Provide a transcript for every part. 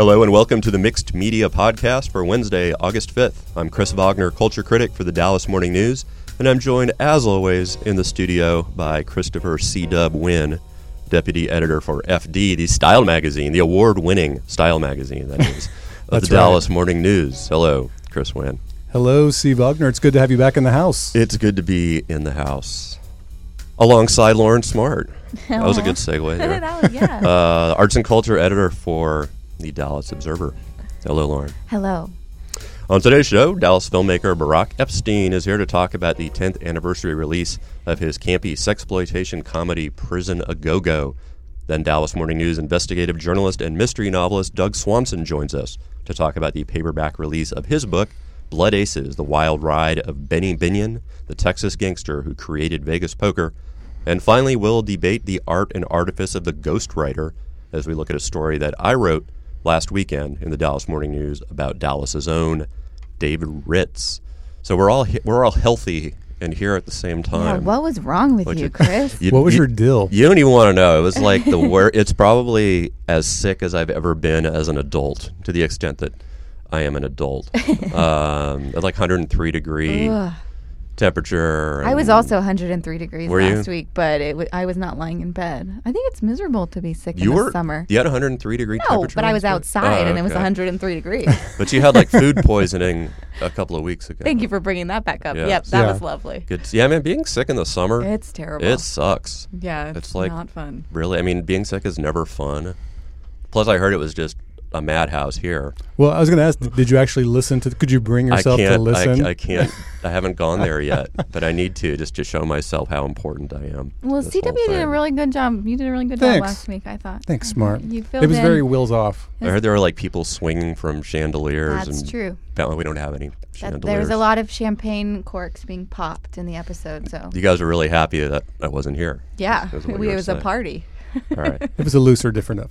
Hello and welcome to the Mixed Media Podcast for Wednesday, August 5th. I'm Chris Wagner, culture critic for the Dallas Morning News, and I'm joined, as always, in the studio by Christopher C. Dub Wynn, deputy editor for FD, the style magazine, the award-winning style magazine, that is, of the Dallas Morning News. Hello, Chris Wynn. Hello, C. Wagner. It's good to have you back in the house. It's good to be in the house. Alongside Lauren Smart. That was a good segue there. Arts and culture editor for the Dallas Observer. Hello, Lauren. Hello. On today's show, Dallas filmmaker Barak Epstein is here to talk about the 10th anniversary release of his campy sexploitation comedy Prison A Go-Go. Then Dallas Morning News investigative journalist and mystery novelist Doug Swanson joins us to talk about the paperback release of his book, Blood Aces, The Wild Ride of Benny Binion, the Texas gangster who created Vegas poker. And finally, we'll debate the art and artifice of the ghostwriter as we look at a story that I wrote last weekend in the Dallas Morning News about Dallas's own David Ritz. So we're all healthy and here at the same time. Yeah, what was wrong with you, Chris? What was your deal? You don't even want to know. It was like the worst. It's probably as sick as I've ever been as an adult, to the extent that I am an adult. At like 103 degree temperature. I was also 103 degrees last you? week, but I was not lying in bed. I think it's miserable to be sick in the summer. You had 103 degree temperature? No, but I was outside and it was 103 degrees. But you had like food poisoning a couple of weeks ago. Thank you for bringing that back up. Yeah. Yep, that was lovely. Good. Yeah, man, being sick in the summer, it's terrible. It sucks. Yeah, it's like not fun. Really, I mean, being sick is never fun. Plus, I heard it was just a madhouse here. Well, I was going to ask, did you actually listen to? Could you bring yourself to listen? I can't. I haven't gone there yet, but I need to just to show myself how important I am. Well, CW did a really good job. You did a really good job last week, I thought. Thanks, Smart. You filled it was in. very wheels off. I heard there were like people swinging from chandeliers. That's true. Apparently, we don't have any chandeliers. There was a lot of champagne corks being popped in the episode. So you guys were really happy that I wasn't here. Yeah, it was a party. All right. It was a looser, different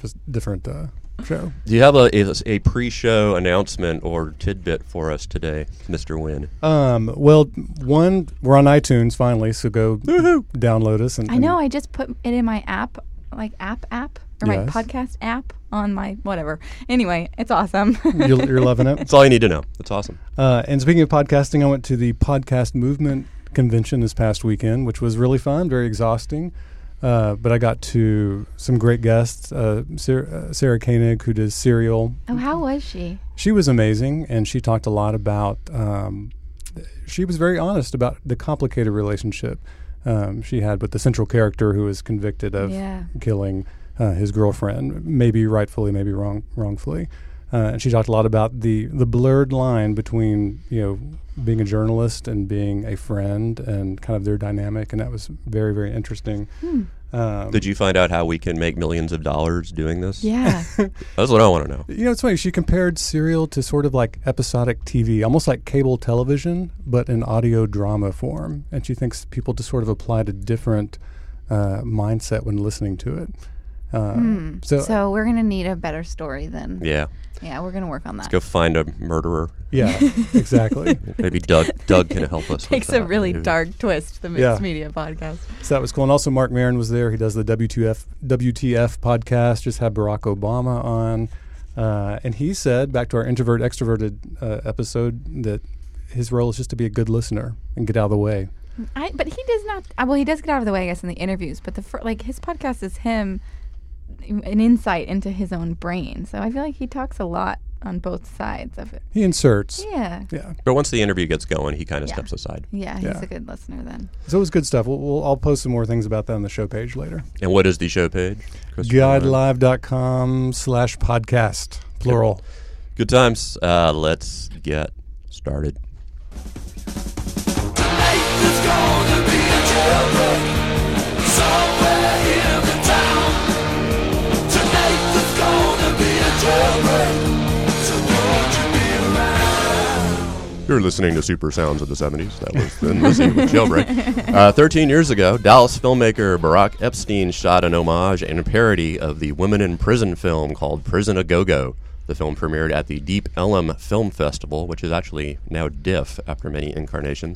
show. Do you have a pre-show announcement or tidbit for us today, Mr. Wynn? Well, one, we're on iTunes finally, so go download us. I know. I just put it in my app, like app, or my podcast app on my whatever. Anyway, it's awesome. You're loving it. That's all you need to know. It's awesome. And speaking of podcasting, I went to the Podcast Movement convention this past weekend, which was really fun, very exhausting. But I got to some great guests, Sarah Koenig, who does Serial. Oh, how was she? She was amazing, and she talked a lot about, she was very honest about the complicated relationship she had with the central character who was convicted of killing his girlfriend, maybe rightfully, maybe wrongfully. And she talked a lot about the blurred line between, being a journalist and being a friend and kind of their dynamic, and that was very, very interesting. Did you find out how we can make millions of dollars doing this? Yeah. That's what I want to know. It's funny. She compared Serial to sort of like episodic TV, almost like cable television, but in audio drama form. And she thinks people just sort of applied a different mindset when listening to it. So we're going to need a better story then. Yeah. Yeah, we're going to work on that. Let's go find a murderer. Yeah, exactly. Maybe Doug can help us. Takes a really dark twist, the Mixed Media Podcast. So that was cool. And also Mark Maron was there. He does the WTF podcast, just had Barack Obama on. And he said, back to our introvert-extroverted episode, that his role is just to be a good listener and get out of the way. But he does not, he does get out of the way, I guess, in the interviews. But his podcast is him, an insight into his own brain. So I feel like he talks a lot on both sides of it. He inserts. Yeah. But once the interview gets going, he kind of steps aside. Yeah, he's a good listener then. So it was good stuff. I'll post some more things about that on the show page later. And what is the show page? GuideLive.com/podcast, plural. Okay. Good times. Let's get started. Tonight there's gonna be a jailbreak somewhere in the town. Tonight there's gonna be a jailbreak, so won't you be around? You're listening to Super Sounds of the 70s. That was then listening with Jailbreak. 13 years ago, Dallas filmmaker Barak Epstein shot an homage and a parody of the women in prison film called Prison A Go-Go. The film premiered at the Deep Ellum Film Festival, which is actually now DIFF after many incarnations.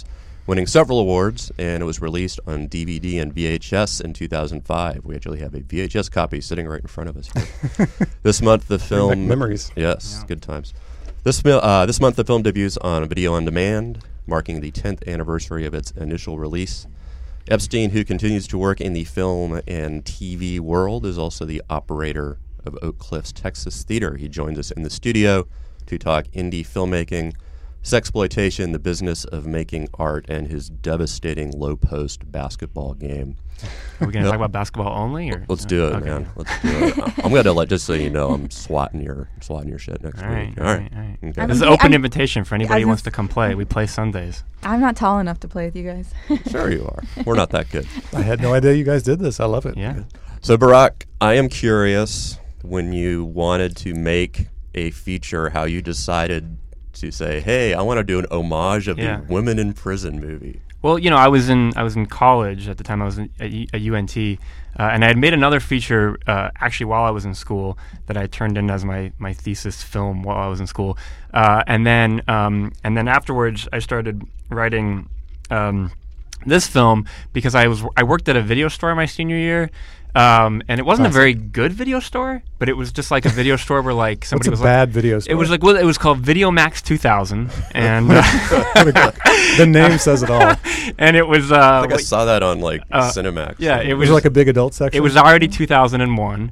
winning several awards, and it was released on DVD and VHS in 2005. We actually have a VHS copy sitting right in front of us here. This month, the film... Memories. Yes, good times. This month, the film debuts on Video On Demand, marking the 10th anniversary of its initial release. Epstein, who continues to work in the film and TV world, is also the operator of Oak Cliffs Texas Theater. He joins us in the studio to talk indie filmmaking, sexploitation, the business of making art, and his devastating low-post basketball game. Are we going to talk about basketball only? Or? Let's do it, man. Let's do it. I'm going to just so you know, I'm swatting your shit next week. All right. Okay. This is an open invitation for anybody who wants to come play. We play Sundays. I'm not tall enough to play with you guys. Sure you are. We're not that good. I had no idea you guys did this. I love it. Yeah. So, Barak, I am curious, when you wanted to make a feature, how you decided to say, hey, I want to do an homage of the Women in Prison movie. Well, I was in college at the time. I was at UNT, and I had made another feature actually while I was in school that I turned in as my thesis film while I was in school, and then afterwards I started writing this film because I worked at a video store my senior year. And it wasn't a very good video store, but it was just like a video store where like somebody was bad video store. It was like it was called Video Max 2000, and the name says it all. And it was I think I saw that on like Cinemax. Yeah, it was like a big adult section. It was already 2001.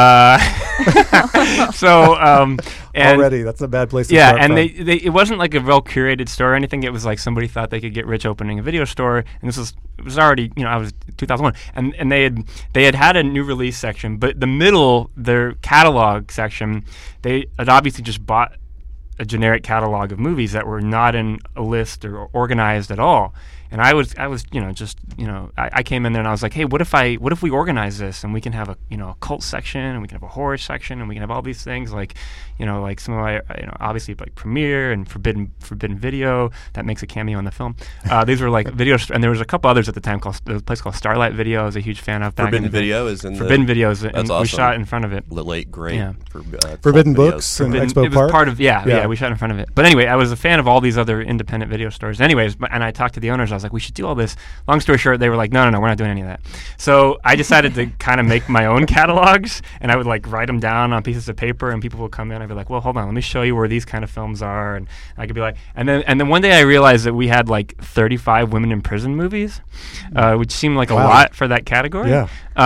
So and already that's a bad place to start. Yeah, and it wasn't like a well curated store or anything. It was like somebody thought they could get rich opening a video store, and it was already I was 2001, and they had a new release section, but the middle, their catalog section, they had obviously just bought a generic catalog of movies that were not in a list or organized at all. And I was I came in there and I was like, hey, what if we organize this and we can have a a cult section and we can have a horror section and we can have all these things like some of my obviously like Premiere and Forbidden Video that makes a cameo in the film. These were like videos, and there was a couple others at the time called a place called Starlight Video. I was a huge fan of that. Forbidden Video is in Forbidden Video is, and awesome. we shot in front of it. The late great Forbidden Books and Expo It was Park. part of yeah, we shot in front of it. But anyway, I was a fan of all these other independent video stores. Anyways, and I talked to the owners. I was like, we should do all this. Long story short, they were like, no, we're not doing any of that. So I decided to kind of make my own catalogs, and I would like write them down on pieces of paper, and people would come in. I'd be like, well, hold on, let me show you where these kind of films are, and I could be like, and then one day I realized that we had like 35 women in prison movies, which seemed like a lot for that category. Yeah.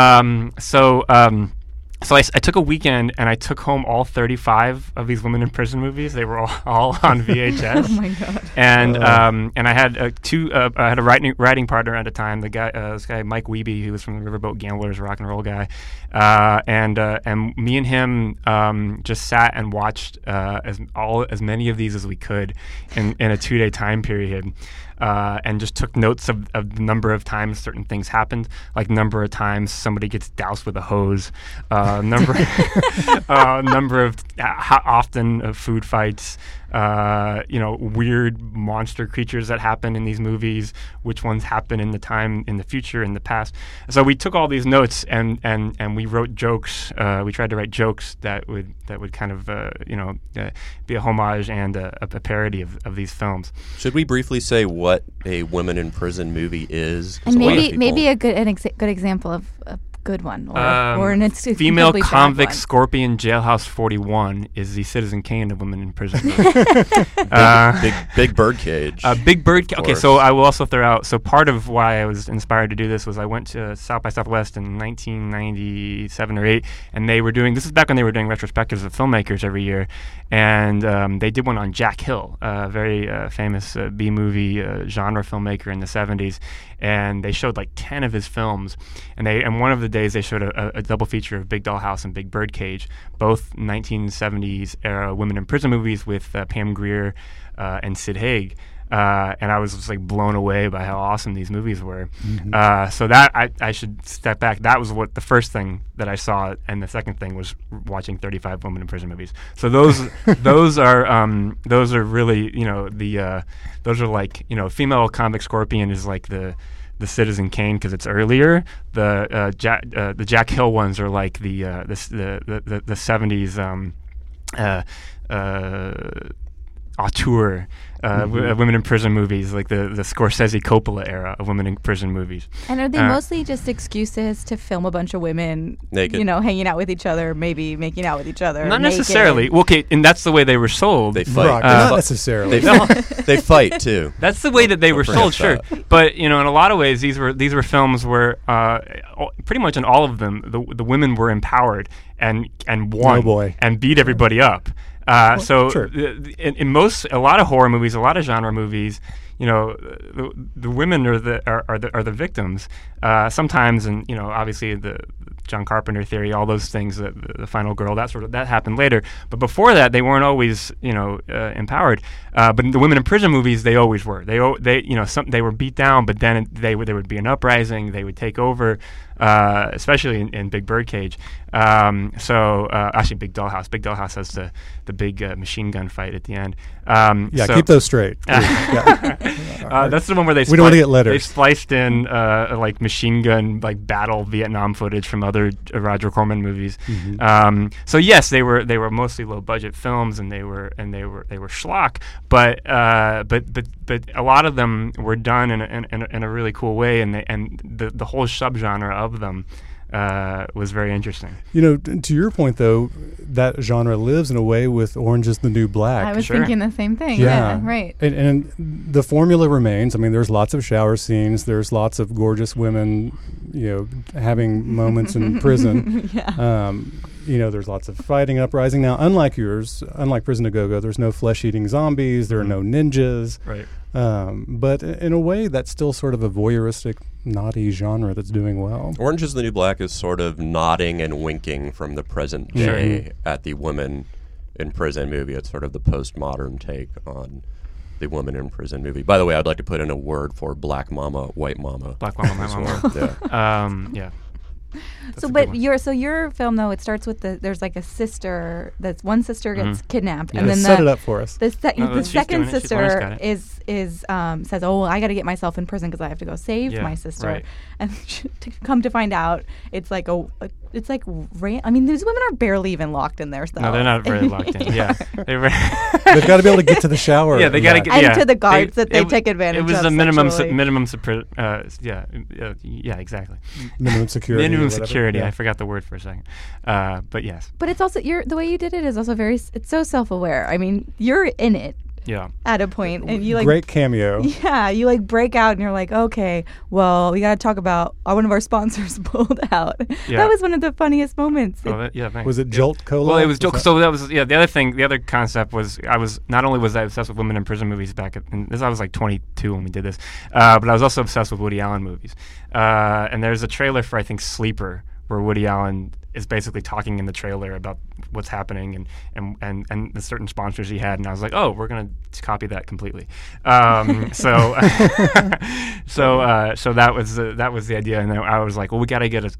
So I took a weekend and I took home all 35 of these women in prison movies. They were all on VHS. Oh my god! And I had I had a writing partner at the time. This guy Mike Wiebe, who was from the Riverboat Gamblers, rock and roll guy, and me and him just sat and watched as many of these as we could in a 2-day time period. And just took notes of the number of times certain things happened, like number of times somebody gets doused with a hose, number of how often food fights, weird monster creatures that happen in these movies, which ones happen in the future, in the past. So we took all these notes and we wrote jokes. We tried to write jokes that would kind of be a homage and a parody of these films. Should we briefly say what a women in prison movie is? And maybe a good example of a good one, or an female convict Scorpion Jailhouse 41 is the Citizen Kane of women in prison. Big Birdcage. Big Bird. Okay, so I will also throw out. So part of why I was inspired to do this was I went to South by Southwest in 1997 or 8, and they were doing. This is back when they were doing retrospectives of filmmakers every year, and they did one on Jack Hill, a very famous B-movie genre filmmaker in the 70s, and they showed like 10 of his films, and one of the days they showed a double feature of Big Dollhouse and Big Birdcage, both 1970s era women in prison movies with Pam Grier and Sid Haig. And I was just like blown away by how awesome these movies were. Mm-hmm. So that I should step back. That was what the first thing that I saw, and the second thing was watching 35 women in prison movies. So those are really those are like female convict Scorpion is like the Citizen Kane because it's earlier. The Jack Hill ones are like the 70s. auteur women in prison movies, like the Scorsese Coppola era of women in prison movies. And are they mostly just excuses to film a bunch of women naked, hanging out with each other, maybe making out with each other? Not naked. Necessarily. Well, okay, and that's the way they were sold. They fight. Not necessarily. They fight too. That's the way that they were sold, sure. But in a lot of ways, these were films where pretty much in all of them, the women were empowered and won and beat everybody up. So in a lot of horror movies, a lot of genre movies, the women are the victims. Sometimes, and obviously the John Carpenter theory, all those things, the final girl, that happened later. But before that, they weren't always empowered. But in the women in prison movies, they always were. They were beat down, but then there would be an uprising. They would take over, especially in Big Birdcage. Actually, Big Dollhouse. Big Dollhouse has the big machine gun fight at the end. Keep those straight. That's the one where they don't want to get letters. They spliced in like machine gun battle Vietnam footage from other Roger Corman movies. Mm-hmm. So yes, they were mostly low budget films, and they were schlock, but a lot of them were done in a really cool way, and the whole subgenre of them was very interesting. To your point, though, that genre lives in a way with Orange is the New Black. I was thinking the same thing. Yeah, right. And the formula remains. I mean, there's lots of shower scenes. There's lots of gorgeous women, having moments in prison. There's lots of fighting, uprising. Now, unlike Prison A Go-Go, there's no flesh-eating zombies. There are no ninjas. Right. But in a way, that's still sort of a voyeuristic, naughty genre that's doing well. Orange is the New Black is sort of nodding and winking from the present day at the women in prison movie. It's sort of the postmodern take on the woman in prison movie. By the way, I'd like to put in a word for Black Mama, White Mama. Black Mama, White Mama. Yeah. Your film, though, it starts with there's like a sister. One sister gets kidnapped, and then set it up for us. The second sister says, "Oh, I got to get myself in prison because I have to go save my sister." Right. And to come to find out, it's like these women are barely even locked in their stuff. No, they're not very locked in. Yeah, they've got to be able to get to the shower. Yeah, they got to get and to the guards that they take advantage of. It was a minimum exactly. Minimum security. Minimum security. I forgot the word for a second. But yes. But it's also the way you did it is also it's so self-aware. I mean, you're in it. Yeah. At a point, and you great cameo. Yeah, you break out, and you're like, okay, well, we got to talk about one of our sponsors pulled out. Yeah. That was one of the funniest moments. Thanks. Was it Jolt Cola? Well, it was Jolt. So that was the other concept was I was obsessed with women in prison movies I was like 22 when we did this, but I was also obsessed with Woody Allen movies. And there's a trailer for I think Sleeper where Woody Allen is basically talking in the trailer about what's happening and the certain sponsors he had, and I was like, oh, we're gonna copy that completely. So that was the idea, and then I was like, well, we gotta get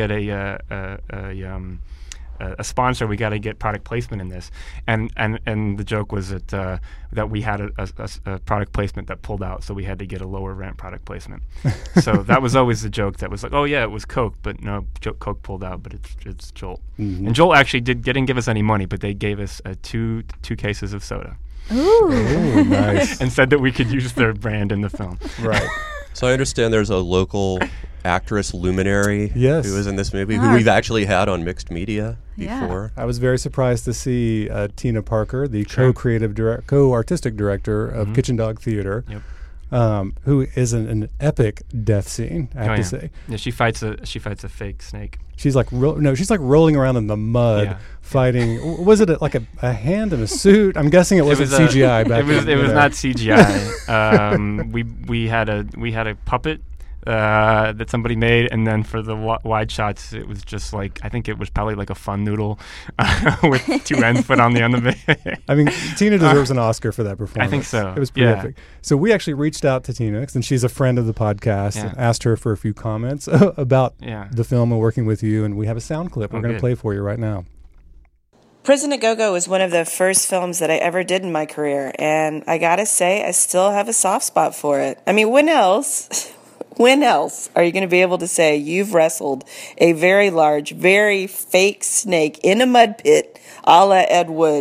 a sponsor. We got to get product placement in this, and the joke was that we had a product placement that pulled out, so we had to get a lower rent product placement. So that was always the joke. That was like, oh yeah, it was Coke, but no, Coke pulled out, but it's Jolt. Mm-hmm. And Jolt actually didn't give us any money, but they gave us two cases of soda. Ooh, nice. And said that we could use their brand in the film. Right. So I understand there's a local actress luminary who is in this movie, who we've actually had on Mixed Media before. I was very surprised to see Tina Parker, the co-artistic director of Kitchen Dog Theater, who is an epic death scene, I have to say. Yeah, she fights a fake snake. She's like rolling around in the mud fighting. Was it like a hand in a suit? I'm guessing it wasn't CGI back then. It was not CGI. We had a puppet that somebody made, and then for the wide shots, it was just like, I think it was probably like a fun noodle with two ends put on the end of it. I mean, Tina deserves an Oscar for that performance. I think so. It was pretty epic. So we actually reached out to Tina, and she's a friend of the podcast, and asked her for a few comments about the film and working with you, and we have a sound clip we're going to play for you right now. Prison A Go-Go was one of the first films that I ever did in my career, and I gotta say, I still have a soft spot for it. I mean, when else are you going to be able to say you've wrestled a very large, very fake snake in a mud pit a la Ed Wood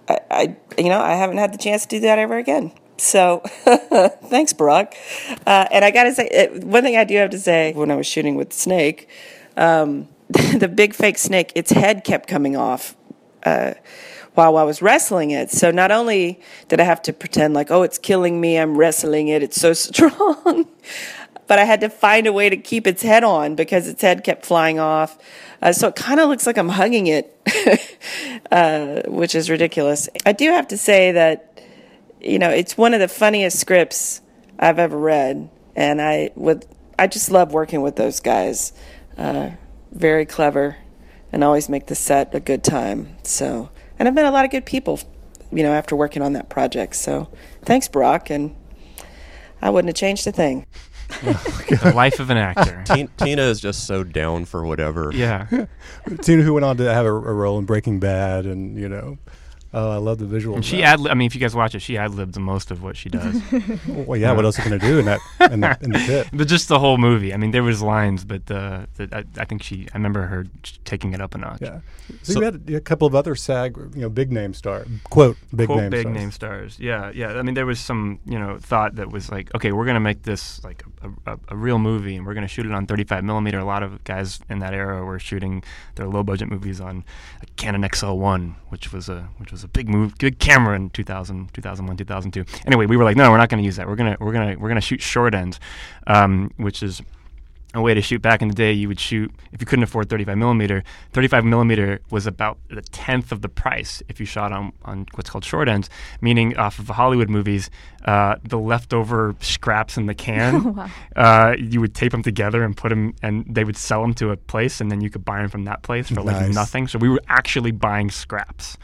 I haven't had the chance to do that ever again. So thanks, Barack. And I got to say, one thing I do have to say, when I was shooting with Snake, the big fake snake, its head kept coming off while I was wrestling it. So not only did I have to pretend like, oh, it's killing me, I'm wrestling it, it's so strong, but I had to find a way to keep its head on because its head kept flying off. So it kind of looks like I'm hugging it, which is ridiculous. I do have to say that, it's one of the funniest scripts I've ever read. And I just love working with those guys. Very clever and always make the set a good time. So, and I've met a lot of good people, after working on that project. So thanks, Barack. And I wouldn't have changed a thing. The life of an actor. Tina is just so down for whatever. Yeah. Tina, who went on to have a role in Breaking Bad, and I love the visual. And she if you guys watch it, she ad-libbed most of what she does. Well, yeah. What else are you going to do in the pit? But just the whole movie. I mean, there was lines, but I think I remember her taking it up a notch. Yeah. So you had a couple of other SAG, big name stars, quote big name stars. Yeah. I mean, there was some thought that was like, okay, we're going to make this like a real movie, and we're going to shoot it on 35 millimeter. A lot of guys in that era were shooting their low budget movies on a Canon XL1, which was a big camera in 2000, 2001, 2002. Anyway, we were like, no, we're not going to use that. We're gonna shoot short ends, which is a way to shoot. Back in the day, you would shoot, if you couldn't afford 35 millimeter. 35 millimeter was about a tenth of the price if you shot on what's called short ends, meaning off of Hollywood movies, the leftover scraps in the can, you would tape them together and put them, and they would sell them to a place, and then you could buy them from that place for like nothing. So we were actually buying scraps.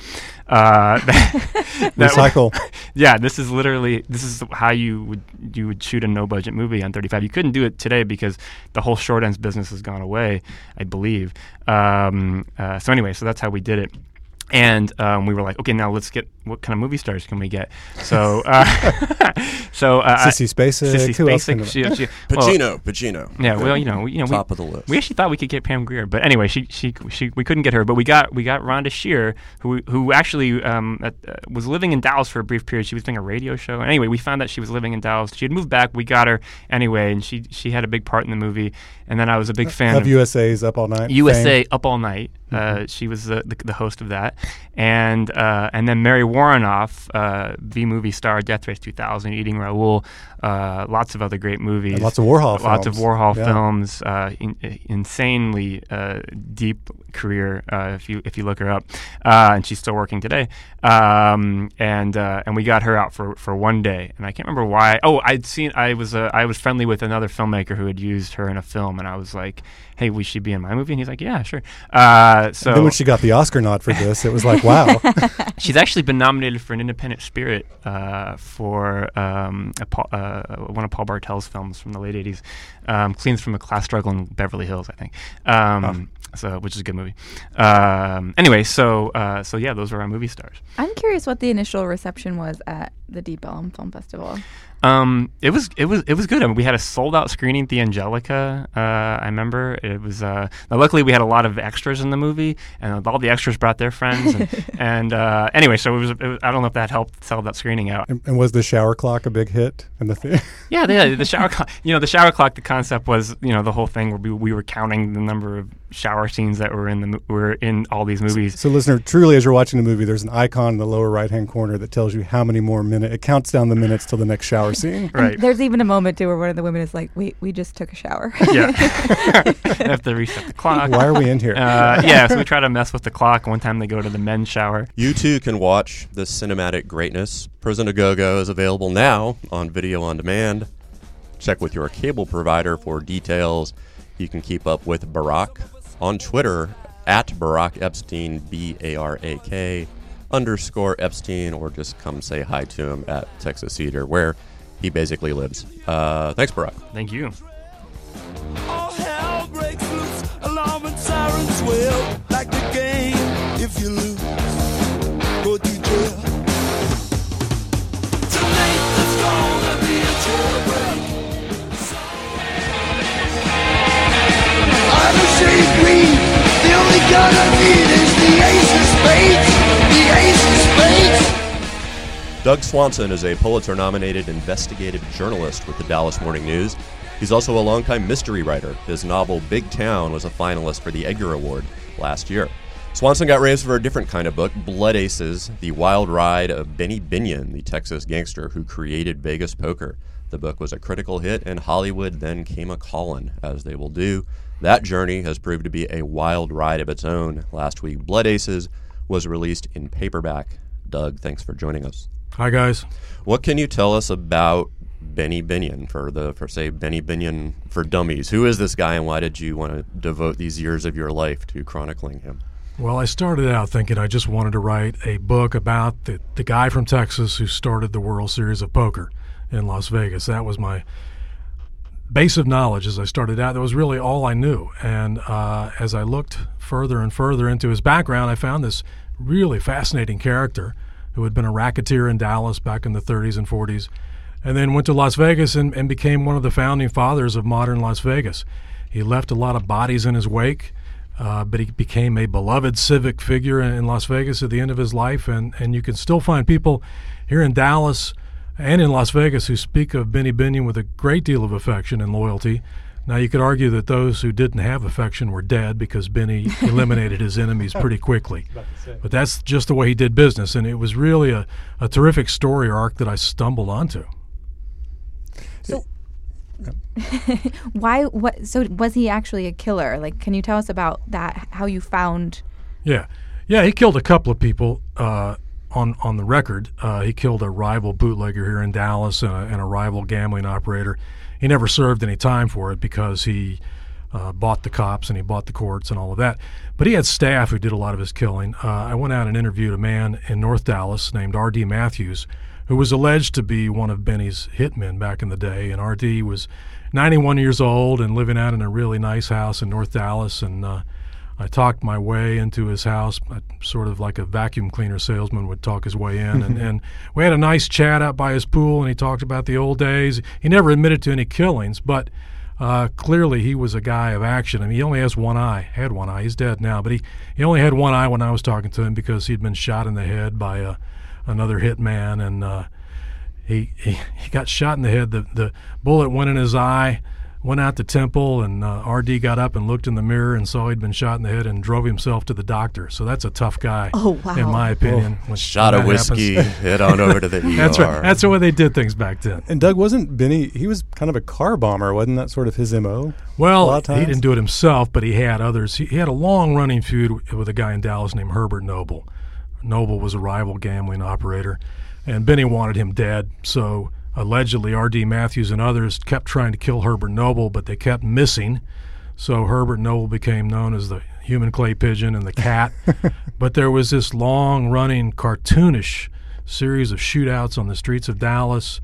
Recycle. Yeah, this is how you would shoot a no budget movie on 35. You couldn't do it today because the whole short ends business has gone away, I believe. So anyway, so that's how we did it. And we were like, okay, now let's get, what kind of movie stars can we get? So, Sissy Spacek. Who else? Pacino. Yeah, well, top of the list. We actually thought we could get Pam Grier, but anyway, we couldn't get her. But we got Rhonda Shear, who actually was living in Dallas for a brief period. She was doing a radio show. Anyway, we found that she was living in Dallas. She had moved back. We got her anyway, and she had a big part in the movie. And then I was a big fan of USA's Up All Night. USA Up All Night. She was the host of that, and then Mary Warrenoff, V-movie star, Death Race 2000, Eating Raoul, lots of other great movies, and lots of Warhol films, insanely deep career if you look her up, and she's still working today, and we got her out for one day, and I can't remember why. Oh, I was friendly with another filmmaker who had used her in a film, and I was like, hey, will she be in my movie? And he's like, yeah, sure. So then when she got the Oscar nod for this, it was like, wow. She's actually been nominated for an Independent Spirit for one of Paul Bartel's films from the late 80s, Cleans from a Class Struggle in Beverly Hills, I think. So, which is a good movie. Anyway, so yeah, those were our movie stars. I'm curious what the initial reception was at the Deep Elm Film Festival. It was good. I mean, we had a sold out screening at the Angelica. I remember it was. Now luckily, we had a lot of extras in the movie, and all the extras brought their friends. And anyway, so it was. I don't know if that helped sell that screening out. And was the shower clock a big hit in the theater? Yeah, the shower clock. The shower clock. The concept was, the whole thing where we were counting the number of shower scenes that were in all these movies. So listener, truly, as you're watching the movie, there's an icon in the lower right-hand corner that tells you how many more minutes. It counts down the minutes till the next shower scene. Right. And there's even a moment too where one of the women is like, we just took a shower. Yeah. I have to reset the clock. Why are we in here? So we try to mess with the clock. One time they go to the men's shower. You too can watch this cinematic greatness. Prison A Go-Go is available now on video on demand. Check with your cable provider for details. You can keep up with Barack on Twitter at Barack Epstein, BARAK _Epstein, or just come say hi to him at Texas Cedar, where he basically lives. Thanks, Barack. Thank you. All hell breaks loose, alarm and sirens wail, like the game. If you lose, go to jail. Tonight there's gonna be a jailbreak. I'm a shade green. The only gun I need is the ace of spades. The ace of spades. Doug Swanson is a Pulitzer-nominated investigative journalist with the Dallas Morning News. He's also a longtime mystery writer. His novel Big Town was a finalist for the Edgar Award last year. Swanson got raised for a different kind of book, Blood Aces, the wild ride of Benny Binion, the Texas gangster who created Vegas poker. The book was a critical hit, and Hollywood then came a-callin', as they will do. That journey has proved to be a wild ride of its own. Last week, Blood Aces was released in paperback. Doug, thanks for joining us. Hi, guys. What can you tell us about Benny Binion, for Benny Binion for Dummies? Who is this guy, and why did you want to devote these years of your life to chronicling him? Well, I started out thinking I just wanted to write a book about the guy from Texas who started the World Series of Poker in Las Vegas. That was my base of knowledge as I started out. That was really all I knew. And as I looked further and further into his background, I found this really fascinating character who had been a racketeer in Dallas back in the 30s and 40s, and then went to Las Vegas and became one of the founding fathers of modern Las Vegas. He left a lot of bodies in his wake, but he became a beloved civic figure in Las Vegas at the end of his life, and you can still find people here in Dallas and in Las Vegas who speak of Benny Binion with a great deal of affection and loyalty. Now, you could argue that those who didn't have affection were dead because Benny eliminated his enemies pretty quickly. But that's just the way he did business, and it was really a terrific story arc that I stumbled onto. So, So was he actually a killer? Like, can you tell us about that? How you found? Yeah, he killed a couple of people. On the record, he killed a rival bootlegger here in Dallas and a rival gambling operator. He never served any time for it because he bought the cops and he bought the courts and all of that. But he had staff who did a lot of his killing. I went out and interviewed a man in North Dallas named R.D. Matthews, who was alleged to be one of Benny's hitmen back in the day. And R.D. was 91 years old and living out in a really nice house in North Dallas. And I talked my way into his house, sort of like a vacuum cleaner salesman would talk his way in. And we had a nice chat out by his pool, and he talked about the old days. He never admitted to any killings, but clearly he was a guy of action. I mean, he only had one eye. He's dead now, but he only had one eye when I was talking to him because he'd been shot in the head by another hitman, and he got shot in the head. The bullet went in his eye, went out the temple, and R.D. got up and looked in the mirror and saw he'd been shot in the head and drove himself to the doctor. So that's a tough guy, in my opinion. Shot of whiskey, head on over to the ER. That's right. That's the way they did things back then. And Doug, wasn't Benny, he was kind of a car bomber, wasn't that sort of his M.O.? Well, he didn't do it himself, but he had others. He had a long-running feud with a guy in Dallas named Herbert Noble. Noble was a rival gambling operator, and Benny wanted him dead, so allegedly, R.D. Matthews and others kept trying to kill Herbert Noble, but they kept missing. So Herbert Noble became known as the human clay pigeon and the cat. But there was this long-running, cartoonish series of shootouts on the streets of Dallas.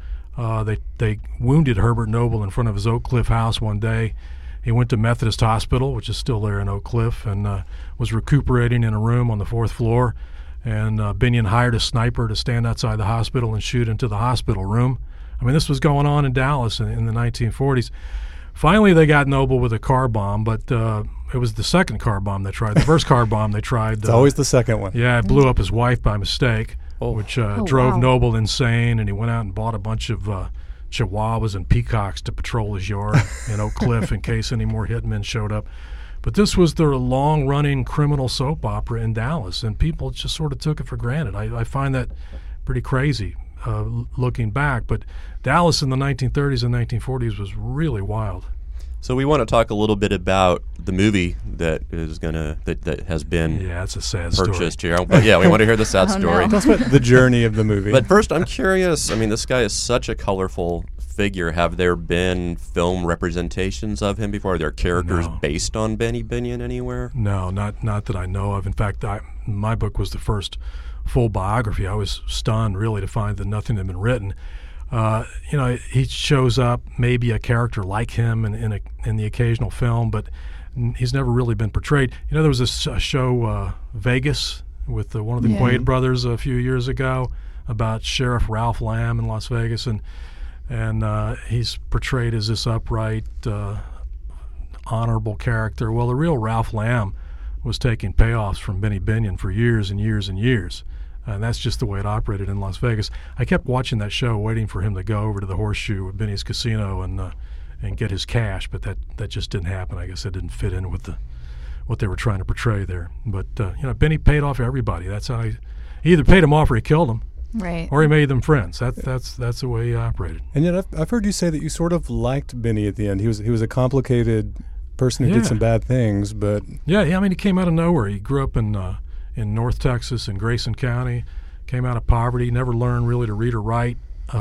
They wounded Herbert Noble in front of his Oak Cliff house one day. He went to Methodist Hospital, which is still there in Oak Cliff, and was recuperating in a room on the 4th floor. And Binion hired a sniper to stand outside the hospital and shoot into the hospital room. I mean, this was going on in Dallas in the 1940s. Finally, they got Noble with a car bomb, but it was the second car bomb they tried. The first car bomb they tried. It's always the second one. Yeah, it blew up his wife by mistake, which drove Noble insane, and he went out and bought a bunch of chihuahuas and peacocks to patrol his yard in Oak Cliff in case any more hitmen showed up. But this was the long-running criminal soap opera in Dallas, and people just sort of took it for granted. I find that pretty crazy. Looking back, but Dallas in the 1930s and 1940s was really wild. So we want to talk a little bit about the movie that has been it's a sad purchased story. here. But yeah, we want to hear the sad story. No. Tell us about the journey of the movie. But first, I'm curious. I mean, this guy is such a colorful figure. Have there been film representations of him before? Are there characters based on Benny Binion anywhere? No, not that I know of. In fact, my book was the first full biography. I was stunned really to find that nothing had been written. He shows up, maybe a character like him in the occasional film, but he's never really been portrayed. There was a show, Vegas, with one of the Quaid brothers a few years ago about Sheriff Ralph Lamb in Las Vegas, and he's portrayed as this upright, honorable character. Well, the real Ralph Lamb was taking payoffs from Benny Binion for years and years and years. And that's just the way it operated in Las Vegas. I kept watching that show, waiting for him to go over to the Horseshoe at Benny's Casino and get his cash, but that just didn't happen. I guess that didn't fit in with what they were trying to portray there. But Benny paid off everybody. That's how he either paid them off or he killed them, right? Or he made them friends. That's the way he operated. And yet, I've heard you say that you sort of liked Benny at the end. He was a complicated person who did some bad things, but yeah. I mean, he came out of nowhere. He grew up in North Texas in Grayson County. Came out of poverty. Never learned really to read or write.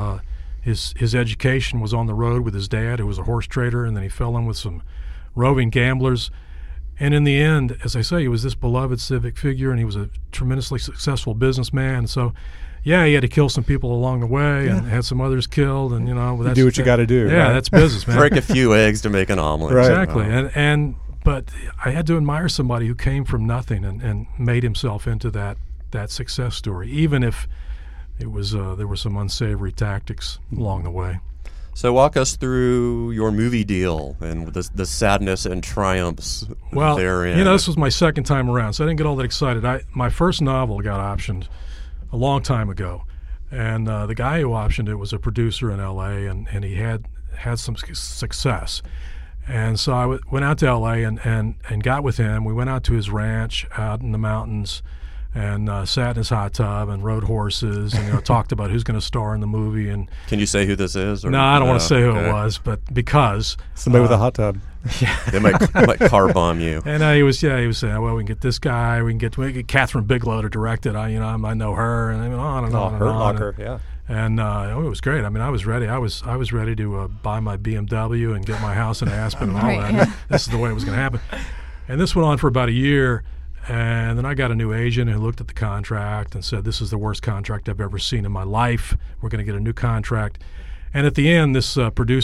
His education was on the road with his dad, who was a horse trader, and then he fell in with some roving gamblers. And in the end, as I say, he was this beloved civic figure, and he was a tremendously successful businessman. So, yeah, he had to kill some people along the way and had some others killed. And, you do what you got to do. Yeah, right? That's business, man. Break a few eggs to make an omelet. Right. Exactly. But I had to admire somebody who came from nothing and made himself into that success story, even if it was there were some unsavory tactics along the way. So walk us through your movie deal and the sadness and triumphs therein. This was my second time around, so I didn't get all that excited. My first novel got optioned a long time ago, and the guy who optioned it was a producer in L.A., and he had some success. And so I went out to L.A. and got with him. We went out to his ranch out in the mountains and sat in his hot tub and rode horses and talked about who's going to star in the movie. And can you say who this is? No, I don't want to say who it was, but because somebody with a hot tub, they might car bomb you. And he was saying, well, we can get this guy, we can get Catherine Bigelow to direct it. I know her, and on and on and Hurt on. Locker, yeah. And it was great. I mean, I was ready. I was ready to buy my BMW and get my house in Aspen and all that. Yeah. This is the way it was going to happen. And this went on for about a year. And then I got a new agent who looked at the contract and said, this is the worst contract I've ever seen in my life. We're going to get a new contract. And at the end, this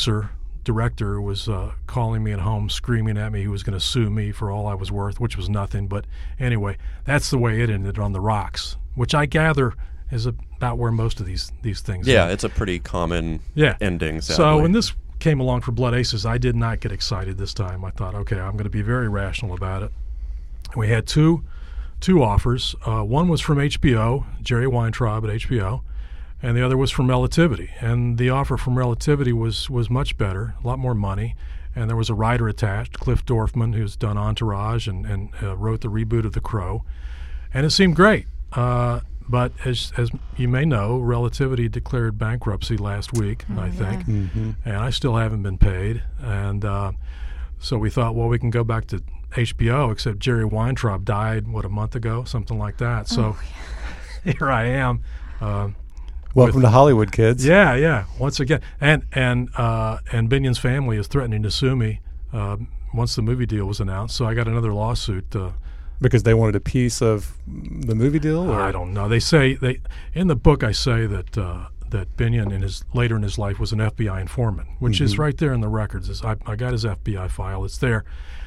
director was calling me at home, screaming at me he was going to sue me for all I was worth, which was nothing. But anyway, that's the way it ended, on the rocks, which I gather is about where most of these things Yeah, end. it's a pretty common ending, sadly. So when this came along for Blood Aces, I did not get excited this time. I thought, okay, I'm going to be very rational about it. We had two offers. One was from HBO, Jerry Weintraub at HBO, and the other was from Relativity. And the offer from Relativity was much better, a lot more money, and there was a writer attached, Cliff Dorfman, who's done Entourage and wrote the reboot of The Crow. And it seemed great. But as you may know, Relativity declared bankruptcy last week, I think, and I still haven't been paid. And so we thought, well, we can go back to HBO, except Jerry Weintraub died, a month ago, something like that. So here I am. Welcome to Hollywood, kids. Yeah. Once again, and Binion's family is threatening to sue me once the movie deal was announced. So I got another lawsuit. Because they wanted a piece of the movie deal? Or? I don't know. They say in the book I say that Binion later in his life was an FBI informant, which is right there in the records. I got his FBI file. It's there.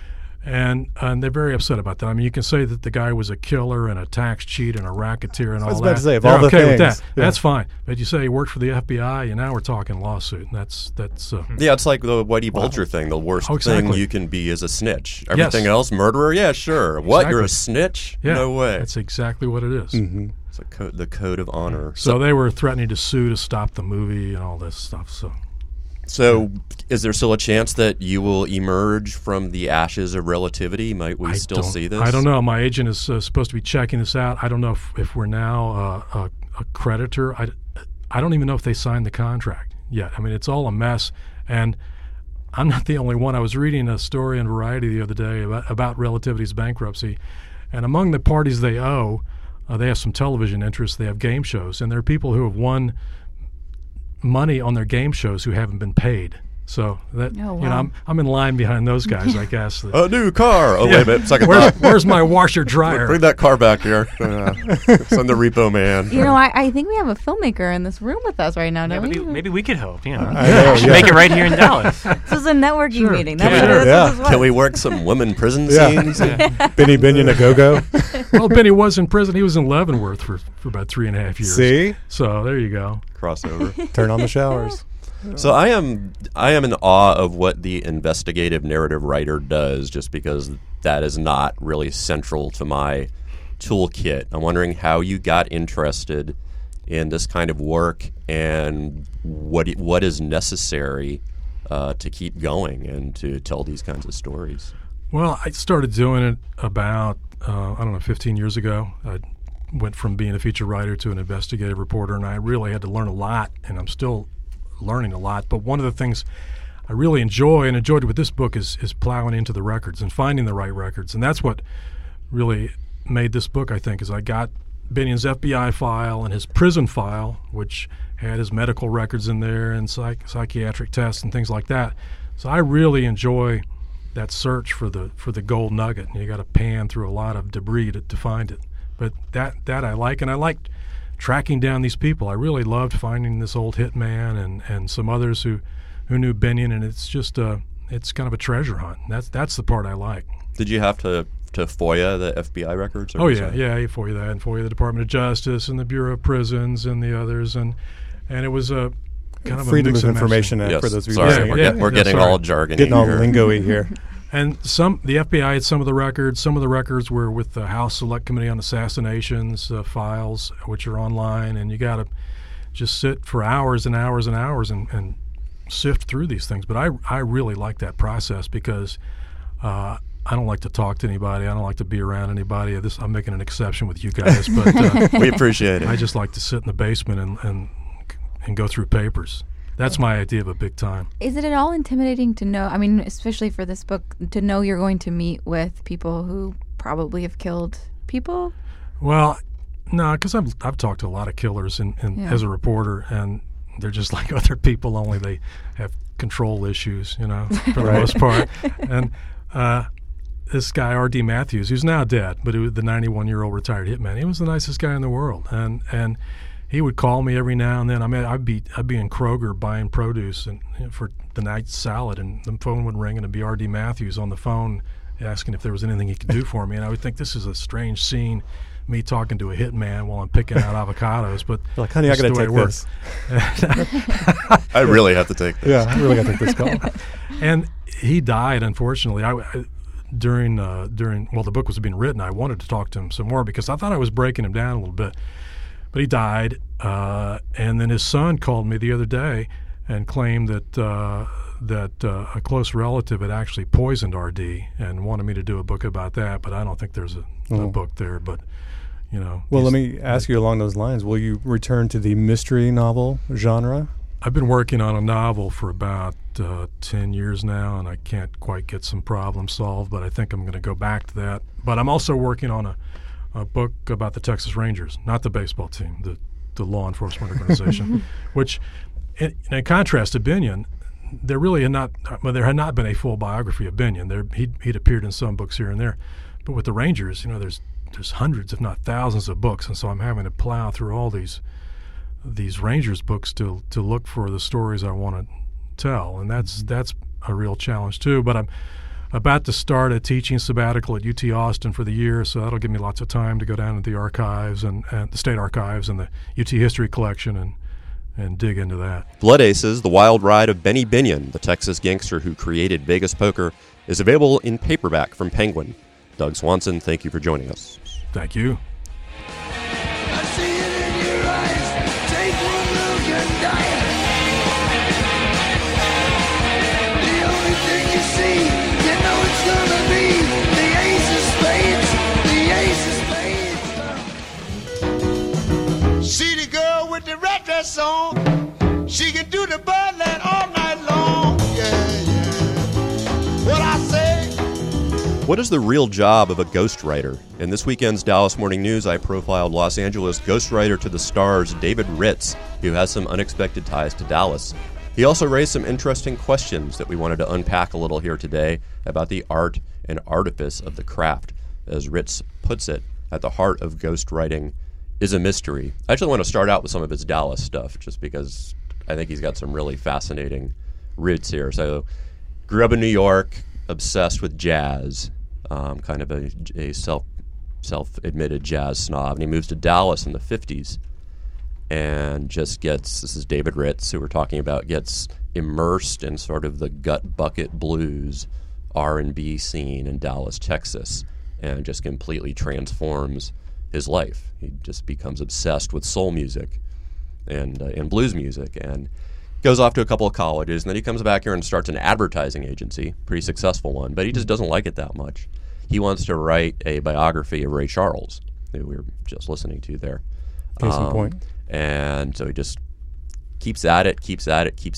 And they're very upset about that. I mean, you can say that the guy was a killer and a tax cheat and a racketeer and all that. I was about to say, they're all the okay things. with that. Yeah. That's fine. But you say he worked for the FBI, and now we're talking lawsuit. And that's yeah, it's like the Whitey Bulger thing. The worst thing you can be is a snitch. Everything else, murderer, yeah, sure. What, exactly. you're a snitch? Yeah, no way. That's exactly what it is. Mm-hmm. It's the code of honor. So they were threatening to sue to stop the movie and all this stuff. So is there still a chance that you will emerge from the ashes of Relativity? Might we still see this? I don't know. My agent is supposed to be checking this out. I don't know if we're now a creditor. I don't even know if they signed the contract yet. I mean, it's all a mess. And I'm not the only one. I was reading a story in Variety the other day about Relativity's bankruptcy. And among the parties they owe, they have some television interests. They have game shows. And there are people who have won money on their game shows who haven't been paid. So that I'm in line behind those guys, I guess. A new car. Oh, wait a minute. Second thought. Where's my washer dryer? Bring that car back here. Send the repo man. I think we have a filmmaker in this room with us right now, don't we? Maybe we could help. Make it right here in Dallas. This is a networking meeting. That's Can what we work some women prison scenes? Benny Binion a go-go. Well, Benny was in prison. He was in Leavenworth for about 3.5 years. See? So there you go. Crossover. Turn on the showers. So I am in awe of what the investigative narrative writer does, just because that is not really central to my toolkit. I'm wondering how you got interested in this kind of work and what is necessary to keep going and to tell these kinds of stories. Well, I started doing it about, 15 years ago. I went from being a feature writer to an investigative reporter, and I really had to learn a lot, and I'm still learning a lot. But one of the things I really enjoy, and enjoyed with this book, is plowing into the records and finding the right records. And that's what really made this book, I think, is I got Binion's FBI file and his prison file, which had his medical records in there and psychiatric tests and things like that. So I really enjoy that search for the gold nugget, and you got to pan through a lot of debris to find it. But that I like, and I liked tracking down these people. I really loved finding this old hitman and some others who knew Binion, and it's just it's kind of a treasure hunt. That's the part I like. Did you have to FOIA the FBI records? Oh yeah, you FOIA that, and FOIA the Department of Justice and the Bureau of Prisons and the others, and it was a kind of Freedom a mix of and Information Act, yes, for those of you sorry, listening. we're getting all jargony. Getting all here. lingo-y here. And the FBI had some of the records. Some of the records were with the House Select Committee on Assassinations files, which are online, and you got to just sit for hours and hours and hours and sift through these things. But I really like that process because I don't like to talk to anybody. I don't like to be around anybody. I'm making an exception with you guys, but we appreciate it. I just like to sit in the basement and go through papers. That's my idea of a big time. Is it at all intimidating to know, I mean, especially for this book, to know you're going to meet with people who probably have killed people? Well, no, because I've talked to a lot of killers as a reporter, and they're just like other people, only they have control issues, for the most part. And this guy, R.D. Matthews, who's now dead, but he was the 91-year-old retired hitman. He was the nicest guy in the world, and he would call me every now and then. I mean, I'd be in Kroger buying produce and for the night's salad, and the phone would ring, and it'd be R.D. Matthews on the phone asking if there was anything he could do for me. And I would think, this is a strange scene, me talking to a hitman while I'm picking out avocados. But like, honey, I got to take this. I really have to take this. Yeah, I really got to take this call. And he died, unfortunately. During the book was being written, I wanted to talk to him some more because I thought I was breaking him down a little bit. But he died, and then his son called me the other day and claimed that a close relative had actually poisoned R.D. and wanted me to do a book about that. But I don't think there's a book there. But well, let me ask you along those lines: will you return to the mystery novel genre? I've been working on a novel for about 10 years now, and I can't quite get some problems solved. But I think I'm going to go back to that. But I'm also working on a book about the Texas Rangers, not the baseball team, the law enforcement organization, which, in contrast to Binion, there had not been a full biography of Binion. He'd appeared in some books here and there, but with the Rangers, there's hundreds, if not thousands, of books, and so I'm having to plow through all these Rangers books to look for the stories I want to tell, and that's a real challenge too. But I'm about to start a teaching sabbatical at UT Austin for the year, so that'll give me lots of time to go down to the archives and the state archives and the UT History Collection and dig into that. Blood Aces, The Wild Ride of Benny Binion, the Texas gangster who created Vegas poker, is available in paperback from Penguin. Doug Swanson, thank you for joining us. Thank you. I see it in your eyes. Take one look and die. The only thing you see, you know it's gonna be the ace of spades. See the girl with the red dress on. She can do the birdland all night long. Yeah. What I say? What is the real job of a ghostwriter? In this weekend's Dallas Morning News, I profiled Los Angeles ghostwriter to the stars David Ritz, who has some unexpected ties to Dallas. He also raised some interesting questions that we wanted to unpack a little here today about the art and artifice of the craft. As Ritz puts it, at the heart of ghostwriting is a mystery. I actually want to start out with some of his Dallas stuff, just because I think he's got some really fascinating roots here. So, grew up in New York, obsessed with jazz, kind of a self-admitted jazz snob, and he moves to Dallas in the 50s and just gets, this is David Ritz, who we're talking about, gets immersed in sort of the gut bucket blues R&B scene in Dallas, Texas, and just completely transforms his life. He just becomes obsessed with soul music and blues music, and goes off to a couple of colleges, and then he comes back here and starts an advertising agency, pretty successful one, but he just doesn't like it that much. He wants to write a biography of Ray Charles, who we were just listening to there. Case in point. And so he just keeps at it, keeps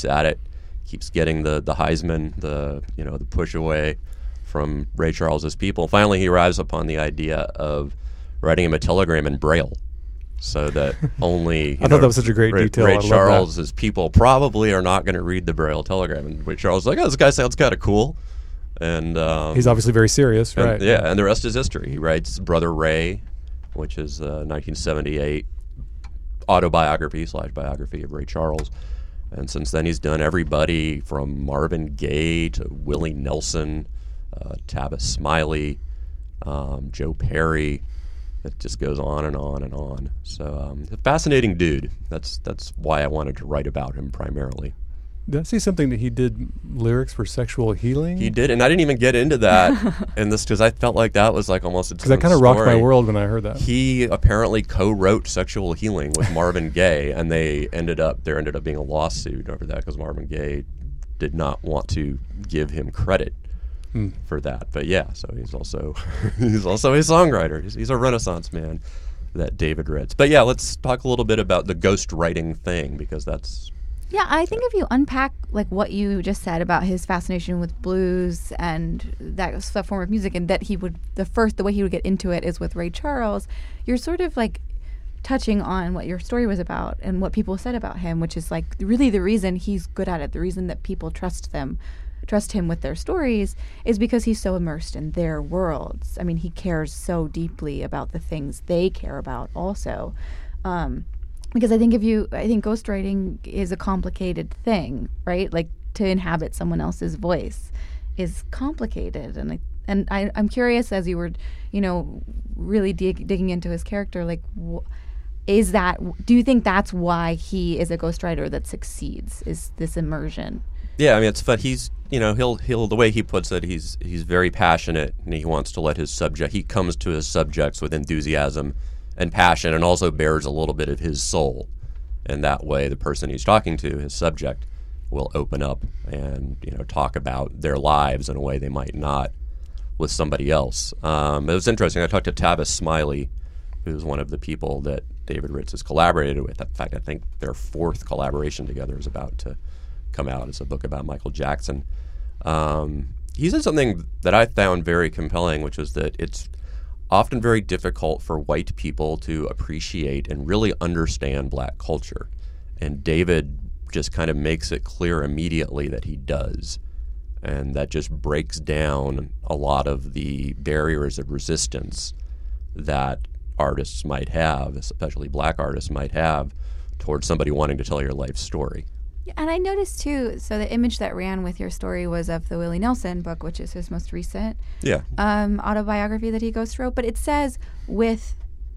getting the Heisman, the push away from Ray Charles's people. Finally, he arrives upon the idea of writing him a telegram in Braille, so that only I thought that was such a great detail. Ray Charles's people probably are not going to read the Braille telegram. And Ray Charles is like, oh, this guy sounds kind of cool. And he's obviously very serious, right? Yeah, and the rest is history. He writes Brother Ray, which is 1978 autobiography/biography of Ray Charles. And since then, he's done everybody from Marvin Gaye to Willie Nelson, Tavis Smiley, Joe Perry. It just goes on and on and on. So, a fascinating dude. That's why I wanted to write about him primarily. Did I see something that he did lyrics for sexual healing? He did, and I didn't even get into that in this because I felt like that was like almost its own because that kind of rocked my world when I heard that. He apparently co-wrote Sexual Healing with Marvin Gaye, and there ended up being a lawsuit over that because Marvin Gaye did not want to give him credit for that. But yeah, so he's also a songwriter. He's a Renaissance man, that David Ritz. But yeah, let's talk a little bit about the ghost writing thing, because that's... Yeah, I think if you unpack like what you just said about his fascination with blues and that form of music, and that he would the way he would get into it is with Ray Charles, you're sort of like touching on what your story was about and what people said about him, which is like really the reason he's good at it, the reason that people trust him with their stories is because he's so immersed in their worlds. I mean, he cares so deeply about the things they care about also. Because I think ghostwriting is a complicated thing, right? Like to inhabit someone else's voice is complicated, and I'm curious, as you were, really digging into his character, like, do you think that's why he is a ghostwriter that succeeds? Is this immersion? Yeah, I mean, it's fun. He's, he'll the way he puts it, he's very passionate, and he wants to let he comes to his subjects with enthusiasm and passion, and also bears a little bit of his soul. And that way, the person he's talking to, his subject, will open up and talk about their lives in a way they might not with somebody else. It was interesting. I talked to Tavis Smiley, who's one of the people that David Ritz has collaborated with. In fact, I think their fourth collaboration together is about to come out. It's a book about Michael Jackson. He said something that I found very compelling, which was that it's often very difficult for white people to appreciate and really understand black culture. And David just kind of makes it clear immediately that he does. And that just breaks down a lot of the barriers of resistance that artists might have, especially black artists might have, towards somebody wanting to tell your life story. And I noticed, too, so the image that ran with your story was of the Willie Nelson book, which is his most recent autobiography that he wrote. But it says with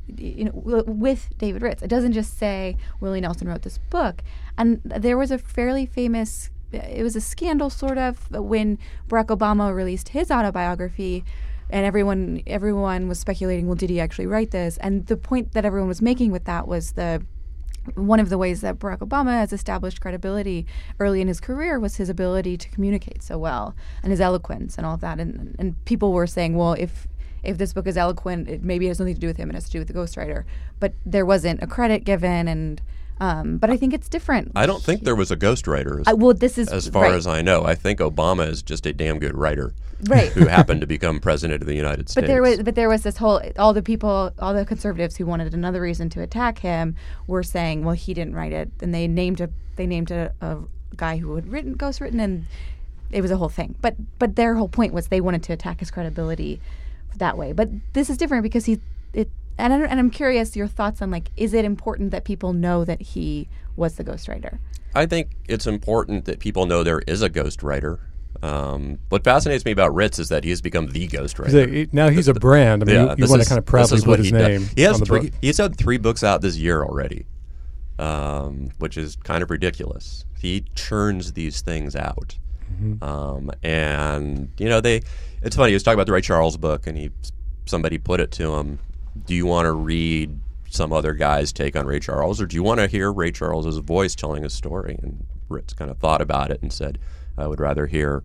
David Ritz. It doesn't just say Willie Nelson wrote this book. And there was a fairly famous, it was a scandal sort of, when Barack Obama released his autobiography. And everyone was speculating, well, did he actually write this? And the point that everyone was making with that was one of the ways that Barack Obama has established credibility early in his career was his ability to communicate so well and his eloquence and all of that. And people were saying, well, if this book is eloquent, maybe it has nothing to do with him. It has to do with the ghostwriter. But there wasn't a credit given, and but I think it's different. I don't think there was a ghostwriter. As far as I know. I think Obama is just a damn good writer, right? Who happened to become president of the United States. But there was this whole all the conservatives who wanted another reason to attack him were saying, well, he didn't write it, and they named a guy who had ghostwritten, and it was a whole thing. But their whole point was they wanted to attack his credibility that way. But this is different because And I'm curious your thoughts on, like, is it important that people know that he was the ghostwriter? I think it's important that people know there is a ghostwriter. What fascinates me about Ritz is that he has become the ghostwriter. Now he's a brand. I mean, you want to kind of proudly put his name on the book. He's had 3 books out this year already, which is kind of ridiculous. He churns these things out. Mm-hmm. And, it's funny. He was talking about the Ray Charles book, and somebody put it to him do you want to read some other guy's take on Ray Charles, or do you want to hear Ray Charles' voice telling his story? And Ritz kind of thought about it and said, I would rather hear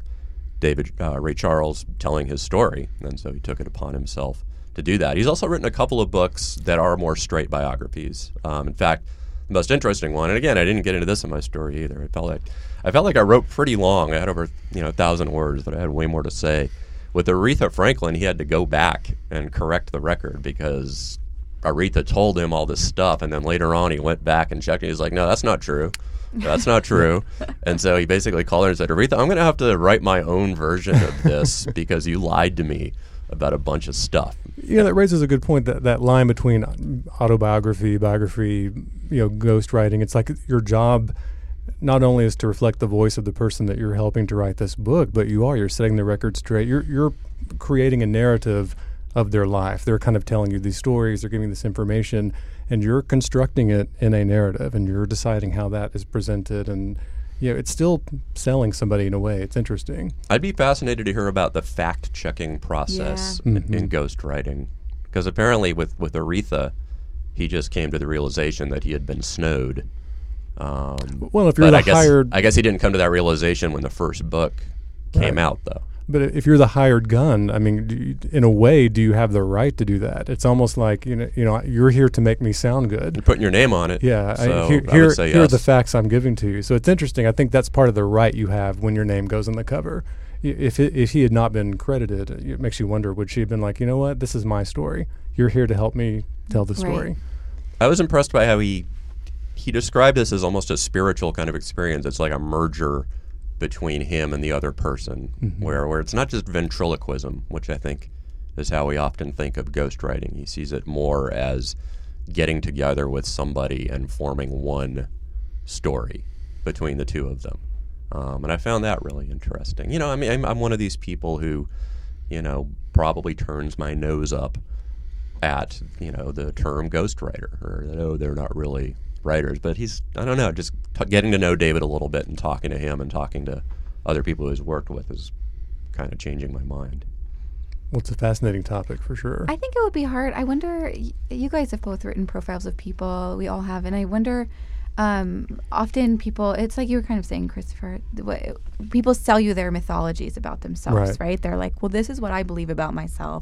Ray Charles telling his story. And so he took it upon himself to do that. He's also written a couple of books that are more straight biographies. In fact, the most interesting one, and again, I didn't get into this in my story either. I felt like I wrote pretty long. I had over 1,000 words, but I had way more to say. With Aretha Franklin, he had to go back and correct the record because Aretha told him all this stuff, and then later on he went back and checked, and he's like, no, that's not true. That's not true. And so he basically called her and said, Aretha, I'm going to have to write my own version of this because you lied to me about a bunch of stuff. Yeah, that raises a good point, that line between autobiography, biography, ghostwriting. It's like your job not only is to reflect the voice of the person that you're helping to write this book, but you're setting the record straight. You're creating a narrative of their life. They're kind of telling you these stories, they're giving this information, and you're constructing it in a narrative, and you're deciding how that is presented, and it's still selling somebody in a way. It's interesting. I'd be fascinated to hear about the fact-checking process in ghostwriting, because apparently with Aretha, he just came to the realization that he had been snowed. Well, if you're I guess he didn't come to that realization when the first book came out, though. But if you're the hired gun, I mean, in a way, do you have the right to do that? It's almost like you're here to make me sound good. You're putting your name on it. Yeah, so here are the facts I'm giving to you. So it's interesting. I think that's part of the right you have when your name goes on the cover. If he had not been credited, it makes you wonder, would she have been like, you know what, this is my story. You're here to help me tell the story. Right. I was impressed by how he described this as almost a spiritual kind of experience. It's like a merger between him and the other person, where it's not just ventriloquism, which I think is how we often think of ghostwriting. He sees it more as getting together with somebody and forming one story between the two of them. And I found that really interesting. I'm one of these people who, probably turns my nose up at, the term ghostwriter, or they're not really writers, but he's, I don't know, just getting to know David a little bit and talking to him and talking to other people he's worked with is kind of changing my mind. Well, it's a fascinating topic for sure. I think it would be hard. I wonder, you guys have both written profiles of people, we all have, and I wonder, often people, it's like you were kind of saying, Christopher, people sell you their mythologies about themselves, right? They're like, well, this is what I believe about myself.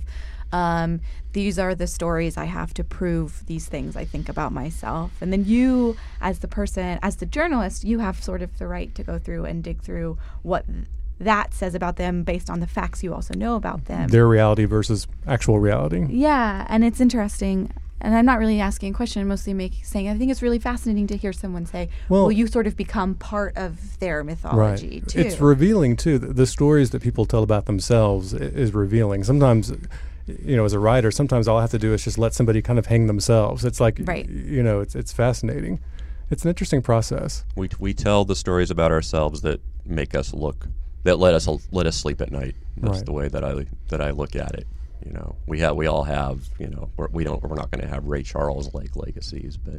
These are the stories I have to prove these things I think about myself. And then you, as the person, as the journalist, you have sort of the right to go through and dig through what that says about them based on the facts you also know about them. Their reality versus actual reality. Yeah, and it's interesting. And I'm not really asking a question, I'm mostly saying I think it's really fascinating to hear someone say, well, you sort of become part of their mythology, too. It's revealing, too. The stories that people tell about themselves is revealing. Sometimes, as a writer, sometimes all I have to do is just let somebody kind of hang themselves. It's like, it's fascinating. It's an interesting process. We tell the stories about ourselves that make us that let us sleep at night. That's the way that I look at it. We all have, we're not going to have Ray Charles like legacies, but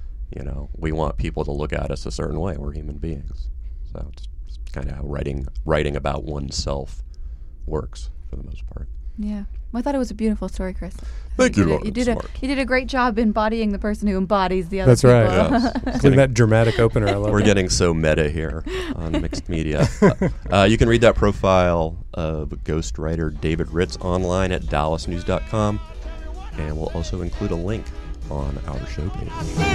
we want people to look at us a certain way. We're human beings, so it's kind of how writing about oneself works for the most part. Yeah, well, I thought it was a beautiful story, Chris. Thank you. You did a great job embodying the person who embodies the other people. That's right. Yes. That dramatic opener, I love. We're getting so meta here on Mixed Media. You can read that profile of ghostwriter David Ritz online at dallasnews.com, and we'll also include a link on our show page.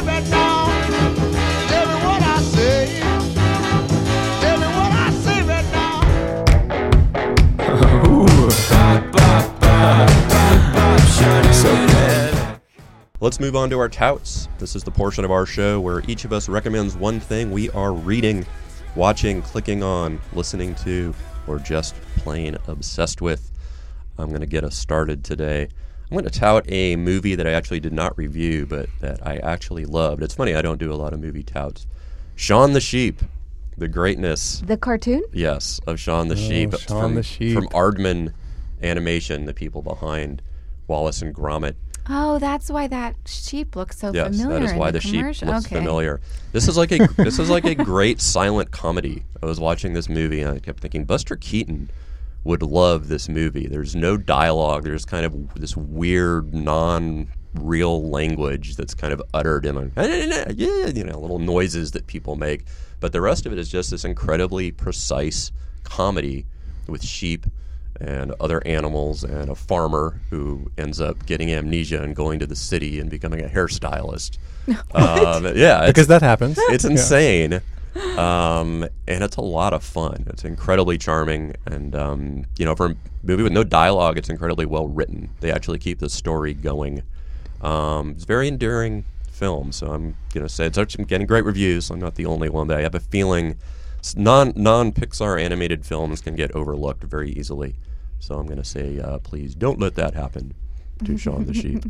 Let's move on to our touts. This is the portion of our show where each of us recommends one thing we are reading, watching, clicking on, listening to, or just plain obsessed with. I'm going to get us started today. I'm going to tout a movie that I actually did not review, but that I actually loved. It's funny, I don't do a lot of movie touts. Shaun the Sheep, the greatness. The cartoon? Yes, of Shaun the Sheep. Shaun the Sheep. From Aardman Animation, the people behind Wallace and Gromit. Oh, that's why that sheep looks so familiar. Yes, that is why the sheep looks okay. familiar. This is like a great silent comedy. I was watching this movie and I kept thinking Buster Keaton would love this movie. There's no dialogue. There's kind of this weird non-real language that's kind of uttered in little noises that people make. But the rest of it is just this incredibly precise comedy with sheep and other animals and a farmer who ends up getting amnesia and going to the city and becoming a hairstylist. Because that happens. It's insane. And it's a lot of fun. It's incredibly charming, and for a movie with no dialogue, it's incredibly well written. They actually keep the story going. It's a very enduring film, so I'm gonna say it's getting great reviews. I'm not the only one, but I have a feeling non-Pixar animated films can get overlooked very easily. So I'm gonna say, please don't let that happen to Shaun the Sheep.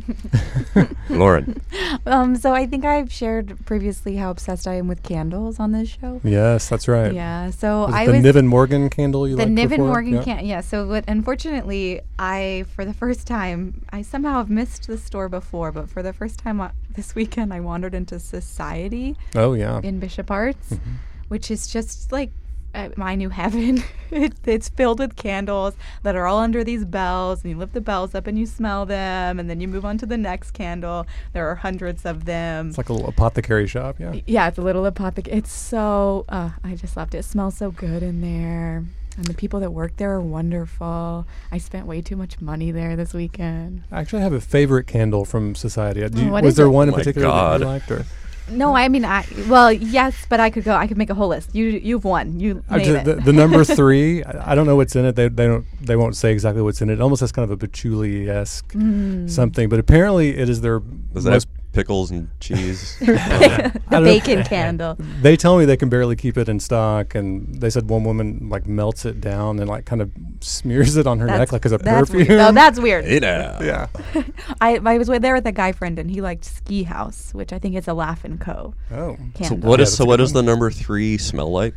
Lauren. So I think I've shared previously how obsessed I am with candles on this show. Yes, that's right. Yeah. So the Niven Morgan candle you liked before? The Niven Morgan candle. Yeah. So unfortunately, for the first time, I somehow have missed the store before, but for the first time this weekend, I wandered into Society. Oh yeah. In Bishop Arts, which is just like my new heaven. It's filled with candles that are all under these bells, and you lift the bells up and you smell them, and then you move on to the next candle. There are hundreds of them. It's like a little apothecary shop, yeah. Yeah, it's a little apothecary. It's so, I just loved it. It smells so good in there. And the people that work there are wonderful. I spent way too much money there this weekend. I actually have a favorite candle from Society. Was there one in particular that you liked? Or? No, I mean, yes, but I could make a whole list. You've won. You made it. The number 3, I don't know what's in it. They won't say exactly what's in it. It almost has kind of a patchouli-esque something, but apparently it is their most pickles and cheese. The bacon candle. They tell me they can barely keep it in stock, and they said one woman melts it down and kind of smears it on her neck as a perfume. No, that's weird. Yeah. I was there with a guy friend, and he liked Ski House, which I think is a Laugh & Co. Oh. Candle. What does the number 3 smell like?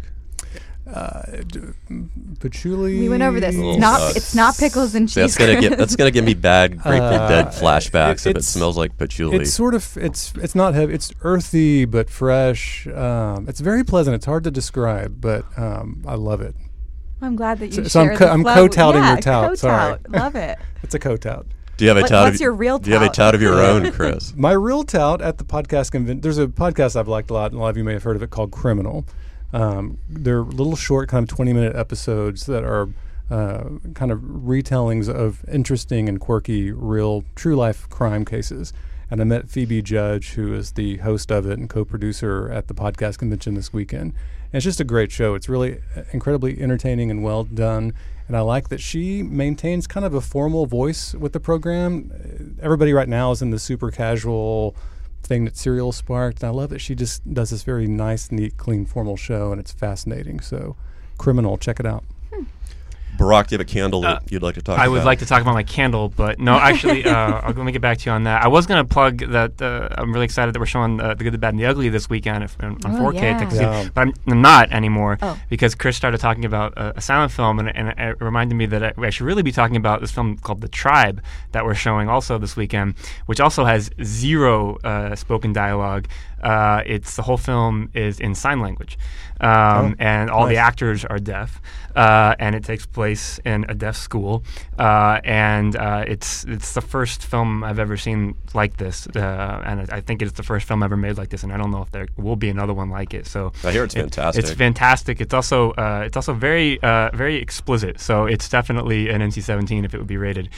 Patchouli. We went over this. It's not pickles and cheese. That's gonna give me bad Grateful Dead flashbacks if it smells like patchouli. It's sort of it's not heavy. It's earthy but fresh. It's very pleasant. It's hard to describe, but I love it. I'm glad that you. So I'm co-touting your tout. Sorry, love it. It's a co-tout. Do you have a tout? What's your real tout? Do you have a tout of your own, Chris? My real tout at the podcast convention. There's a podcast I've liked a lot, and a lot of you may have heard of it, called Criminal. They're little short, kind of 20-minute episodes that are kind of retellings of interesting and quirky, real, true-life crime cases. And I met Phoebe Judge, who is the host of it and co-producer at the podcast convention this weekend. And it's just a great show. It's really incredibly entertaining and well done. And I like that she maintains kind of a formal voice with the program. Everybody right now is in the super casual thing that Serial sparked. And I love that she just does this very nice, neat, clean, formal show, and it's fascinating. So, Criminal, check it out. Barack, do you have a candle that you'd like to talk about? I would like to talk about my candle, but no, actually, I'll go get back to you on that. I was going to plug that I'm really excited that we're showing The Good, the Bad, and the Ugly this weekend on 4K at Texas City, but I'm not anymore because Chris started talking about a silent film, and it reminded me that I should really be talking about this film called The Tribe that we're showing also this weekend, which also has zero spoken dialogue. The whole film is in sign language, and all the actors are deaf, and it takes place in a deaf school, and it's the first film I've ever seen like this, and I think it's the first film ever made like this, and I don't know if there will be another one like it. So I hear it's fantastic. It's fantastic. It's also very very explicit. So it's definitely an NC-17 if it would be rated.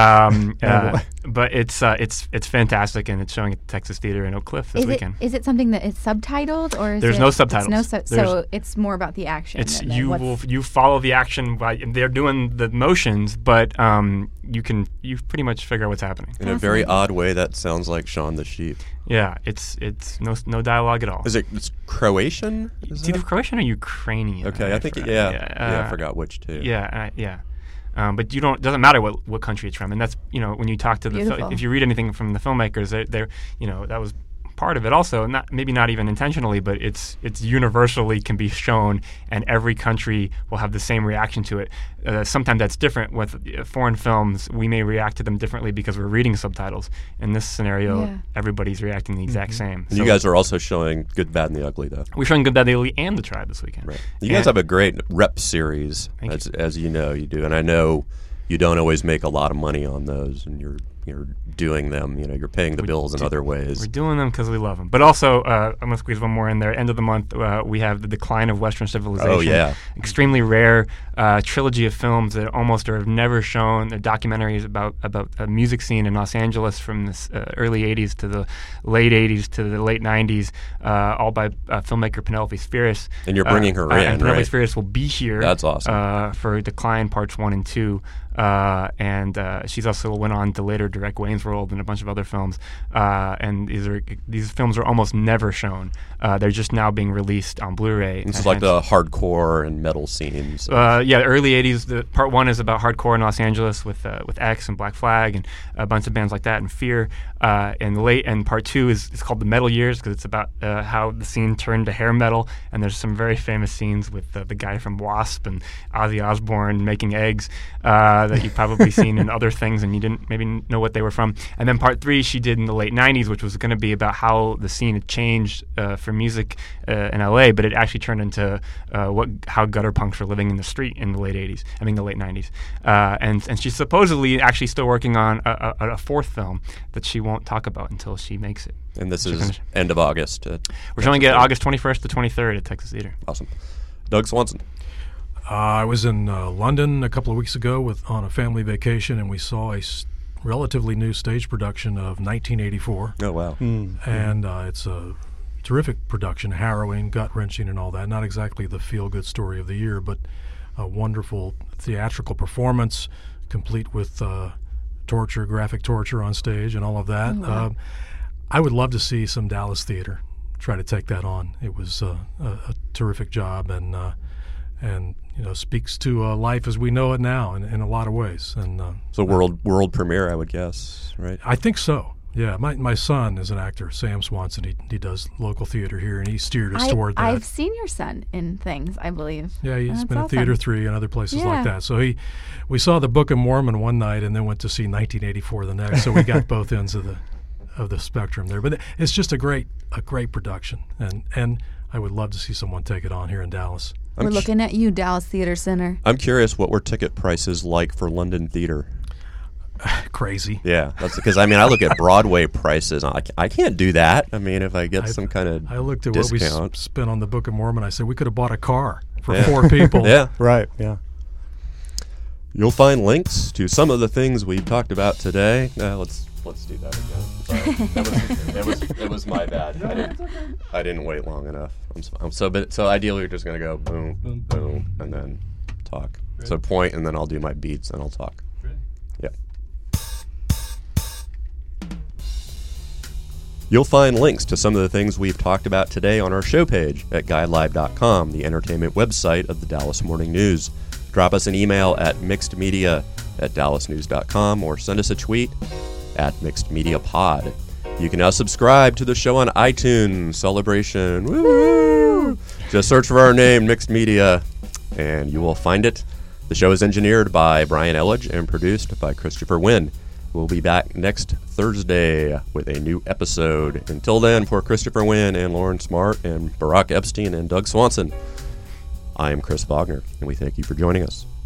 But it's fantastic, and it's showing at the Texas Theater in Oak Cliff this weekend. Is it something that is subtitled, or is there's no subtitles? So it's more about the action. It's you follow the action they're doing the motions, but you pretty much figure out what's happening. In a very odd way, that sounds like Shaun the Sheep. Yeah, it's no dialogue at all. It's Croatian? It's either Croatian or Ukrainian. Okay, I think I forgot which too. Yeah. But it doesn't matter what country it's from, and that's when you talk to if you read anything from the filmmakers, they're that was part of it also, maybe not even intentionally, but it's universally can be shown, and every country will have the same reaction to it. Sometimes that's different with foreign films. We may react to them differently because we're reading subtitles. In this scenario, everybody's reacting the exact same. And so you guys are also showing Good, Bad, and the Ugly, though. We're showing Good, Bad, the Ugly and The Tribe this weekend. Right. You guys have a great rep series, as you know you do, and I know you don't always make a lot of money on those, and you're doing them. You're paying the bills in other ways. We're doing them because we love them. But also, I'm going to squeeze one more in there. End of the month, we have The Decline of Western Civilization. Oh, yeah. Extremely rare trilogy of films that almost are never shown. They're documentaries about a music scene in Los Angeles from the early 80s to the late 80s to the late 90s, all by filmmaker Penelope Spheris. And you're bringing her in, and Penelope right? Spheris will be here. That's awesome. For Decline Parts 1 and 2. And she's also went on to later direct Wayne's World and a bunch of other films. And these films are almost never shown. They're just now being released on Blu-ray. This is like the hardcore and metal scenes. The early 80s. The part 1 is about hardcore in Los Angeles with X and Black Flag and a bunch of bands like that and Fear. And part 2 is called The Metal Years because it's about how the scene turned to hair metal. And there's some very famous scenes with the guy from Wasp and Ozzy Osbourne making eggs that you've probably seen in other things and you didn't maybe know what they were from. And then part 3 she did in the late 90s, which was going to be about how the scene had changed for music in LA, but it actually turned into how gutter punks were living in the street in the late 90s. And she's supposedly actually still working on a fourth film that she won't talk about until she makes it. And this is end of August. We're showing it August 21st to 23rd at Texas Theater. Awesome. Doug Swanson. I was in London a couple of weeks ago on a family vacation, and we saw a relatively new stage production of 1984. Oh, wow. And it's a terrific production, harrowing, gut-wrenching and all that. Not exactly the feel-good story of the year, but a wonderful theatrical performance, complete with torture, graphic torture on stage and all of that. Oh, wow. I would love to see some Dallas theater try to take that on. It was a terrific job and speaks to life as we know it now in a lot of ways. And so world premiere, I would guess, right? I think so. Yeah, my son is an actor, Sam Swanson. He does local theater here, and he steered us toward that. I've seen your son in things, I believe. Yeah, he's been at Theater 3 and other places like that. So we saw the Book of Mormon one night, and then went to see 1984 the next. So we got both ends of the spectrum there. But it's just a great production, and I would love to see someone take it on here in Dallas. We're looking at you, Dallas Theater Center. I'm curious, what were ticket prices like for London theater? Crazy. Yeah, that's because I look at Broadway prices. I can't do that. If I get some kind of I looked at discount. what we spent on the Book of Mormon. I said we could have bought a car for 4 people. Yeah, right. Yeah. You'll find links to some of the things we've talked about today. Let's do that again. Sorry, it was my bad. I didn't wait long enough. So ideally, we're just gonna go boom, boom, boom, and then talk. Ready? So point, and then I'll do my beats, and I'll talk. Ready? Yeah. You'll find links to some of the things we've talked about today on our show page at guidelive.com, the entertainment website of the Dallas Morning News. Drop us an email at mixedmedia@dallasnews.com or send us a tweet at mixedmediapod. You can now subscribe to the show on iTunes. Celebration. Woo! Just search for our name, Mixed Media, and you will find it. The show is engineered by Brian Elledge and produced by Christopher Wynn. We'll be back next Thursday with a new episode. Until then, for Christopher Wynn and Lauren Smart and Barack Epstein and Doug Swanson, I am Chris Wagner, and we thank you for joining us.